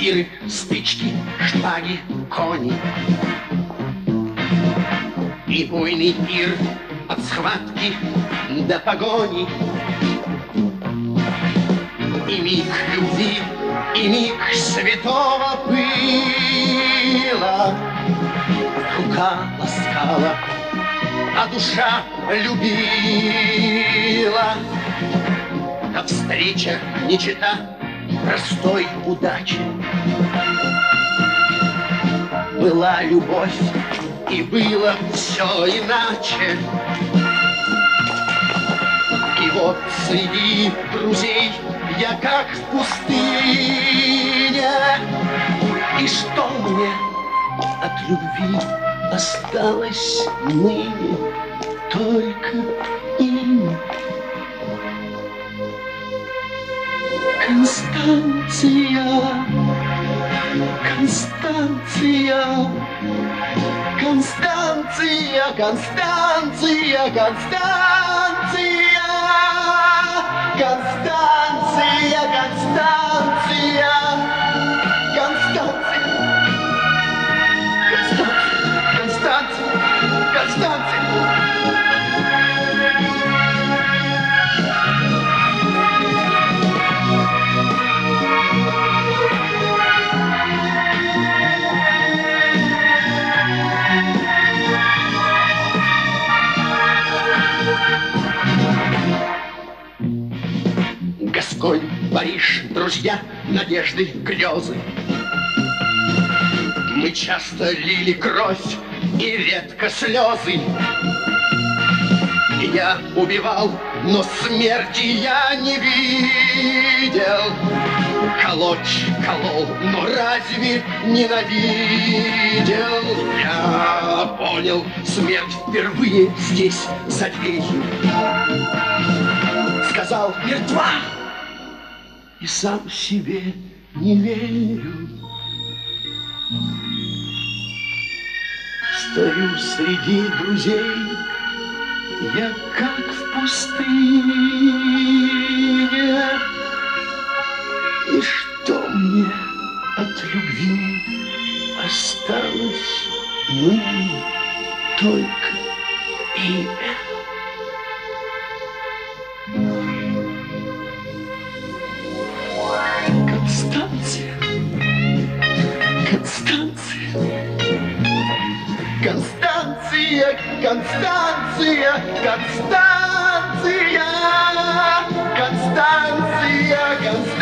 тиры, стычки, шпаги, кони. И буйный пир от схватки до погони. И миг любви, и миг святого пыла. Рука ласкала, а душа любила. А встреча не чета простой удачи. Была любовь, и было все иначе. И вот среди друзей я как в пустыне. И что мне от любви осталось ныне? Только имя. Констанция, Констанция, Констанция, Констанция, Констанция, Констанция, Констанция, Констанция, Констанция, Констанция. Гасконь, Париж, друзья, надежды, грезы. Мы часто лили кровь и редко слезы. И я убивал, но смерти я не видел. Колоть колол, но разве ненавидел? Я понял смерть впервые здесь, за дверью. Сказал: мертва! И сам себе не верю. Стою среди друзей, я как в пустыне. И что мне от любви осталось ныне? Только имя. Констанция, Констанция, Констанция, Констанция, Констанция, Констанция, Констанция.